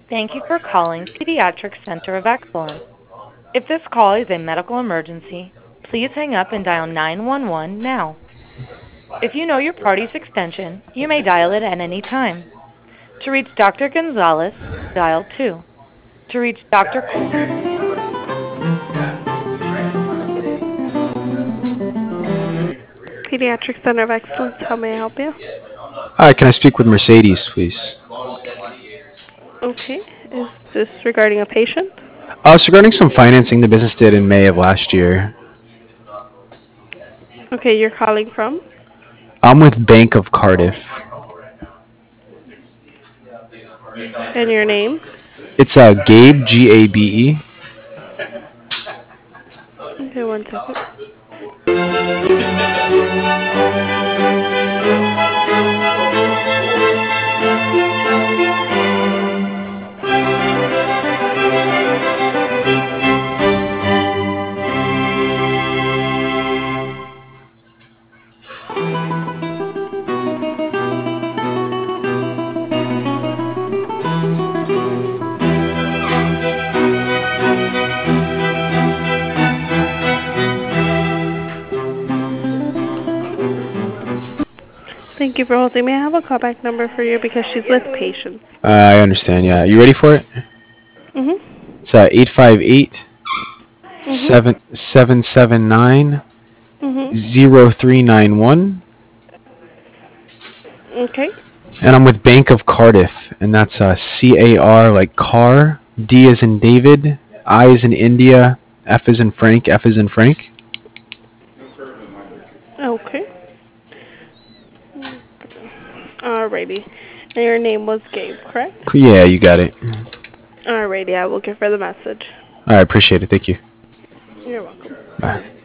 Thank you for calling Pediatric Center of Excellence. If this call is a medical emergency, please hang up and dial 911 now. If you know your party's extension, you may dial it at any time. To reach Dr. Gonzalez, dial 2. To reach Dr. Pediatric Center of Excellence, how may I help you? Hi, can I speak with Mercedes, please? Okay, is this regarding a patient? It's regarding some financing the business did in May of last year. Okay, you're calling from? I'm with Bank of Cardiff. And your name? It's Gabe, Gabe. Okay, one second. Thank you for holding. May I have a callback number for you because she's with patients? I understand, yeah. You ready for it? Mhm. It's 858 Mhm. 779 Mhm. 0391. Okay. And I'm with Bank of Cardiff, and that's CAR like car, D is in David, I is in India, F is in Frank, F is in Frank. Okay. Alrighty. And your name was Gabe, correct? Yeah, you got it. Alrighty, I will give her the message. I appreciate it. Thank you. You're welcome. Bye.